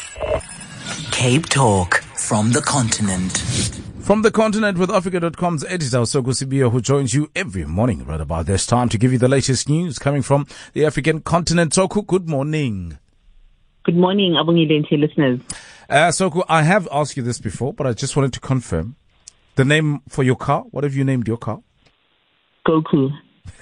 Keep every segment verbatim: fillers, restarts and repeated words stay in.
Cape Talk from the continent. From the continent with Africa dot com's editor, Soko Sibiya, who joins you every morning right about this time to give you the latest news coming from the African continent. Soko, good morning. Good morning, Abongile listeners. Uh, Soko, I have asked you this before, but I just wanted to confirm the name for your car. What have you named your car? Goku.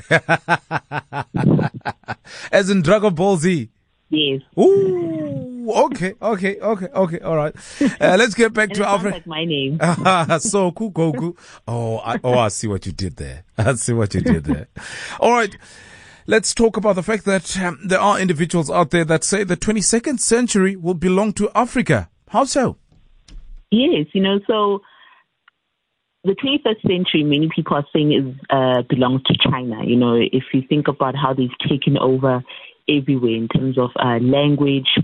As in Dragon Ball Z? Yes. Ooh, okay, okay, okay, okay, all right. Uh, let's get back to Africa. Like my name. Soku Goku. Oh, I, oh, I see what you did there. I see what you did there. All right. Let's talk about the fact that um, there are individuals out there that say the twenty-second century will belong to Africa. How so? Yes, you know, so the twenty-first century, many people are saying is uh, belongs to China. You know, if you think about how they've taken over everywhere in terms of uh, language,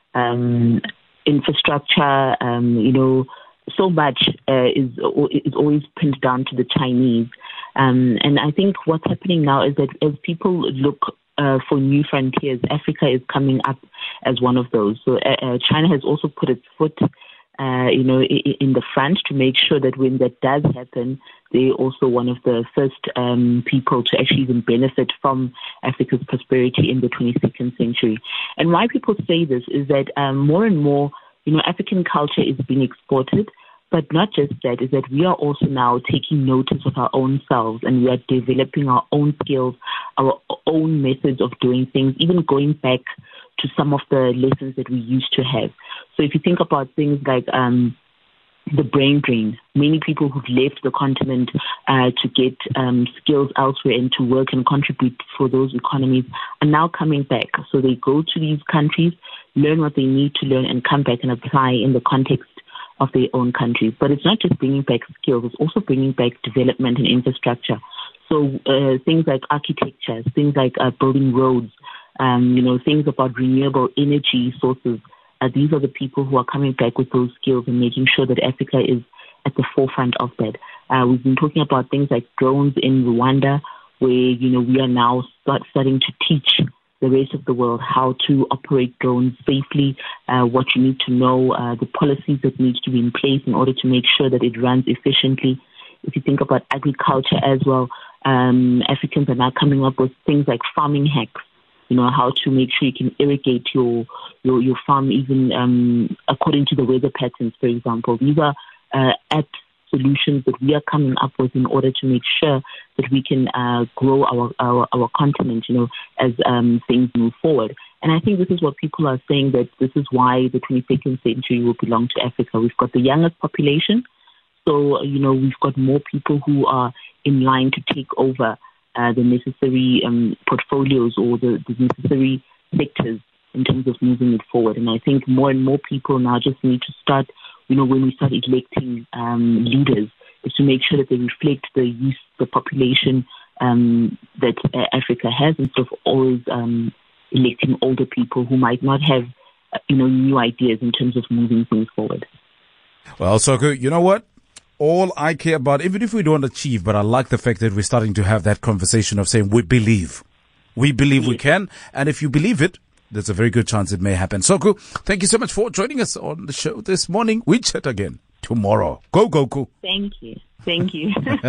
um, infrastructure, um, you know, so much uh, is is always pinned down to the Chinese. Um, and I think what's happening now is that as people look uh, for new frontiers, Africa is coming up as one of those. So uh, uh, China has also put its foot, uh, you know, in, in the front to make sure that when that does happen, they're also one of the first um, people to actually even benefit from Africa's prosperity in the twenty-second century. And why people say this is that um, more and more, you know, African culture is being exported. But not just that, is that we are also now taking notice of our own selves, and we are developing our own skills, our own methods of doing things, even going back to some of the lessons that we used to have. So if you think about things like um, the brain drain, many people who've left the continent uh, to get um, skills elsewhere and to work and contribute for those economies are now coming back. So they go to these countries, learn what they need to learn, and come back and apply in the context of their own countries. But it's not just bringing back skills, it's also bringing back development and infrastructure. So uh, things like architecture, things like uh, building roads, um, you know, things about renewable energy sources. Uh, these are the people who are coming back with those skills and making sure that Africa is at the forefront of that. Uh, we've been talking about things like drones in Rwanda, where, you know, we are now start, starting to teach the rest of the world how to operate drones safely, uh, what you need to know, uh, the policies that need to be in place in order to make sure that it runs efficiently. If you think about agriculture as well, um, Africans are now coming up with things like farming hacks, you know, how to make sure you can irrigate your your, your farm even um, according to the weather patterns, for example. These are uh, apps, solutions that we are coming up with in order to make sure that we can uh, grow our, our, our continent, you know, as um, things move forward. And I think this is what people are saying, that this is why the twenty-second century will belong to Africa. We've got the youngest population, so, you know, we've got more people who are in line to take over uh, the necessary um, portfolios or the, the necessary sectors in terms of moving it forward. And I think more and more people now just need to start, you know, when we start electing um, leaders, is to make sure that they reflect the youth, the population um, that uh, Africa has, instead of always um, electing older people who might not have, uh, you know, new ideas in terms of moving things forward. Well, Soko, you know what? All I care about, even if we don't achieve, but I like the fact that we're starting to have that conversation of saying we believe. We believe yes. we can. And if you believe it, there's a very good chance it may happen. Soko, thank you so much for joining us on the show this morning. We chat again tomorrow. Go, Goku. Thank you. Thank you.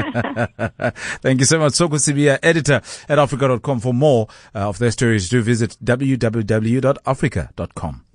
Thank you so much, Soko Sibiya, editor at Africa dot com. For more uh, of their stories, do visit w w w dot africa dot com.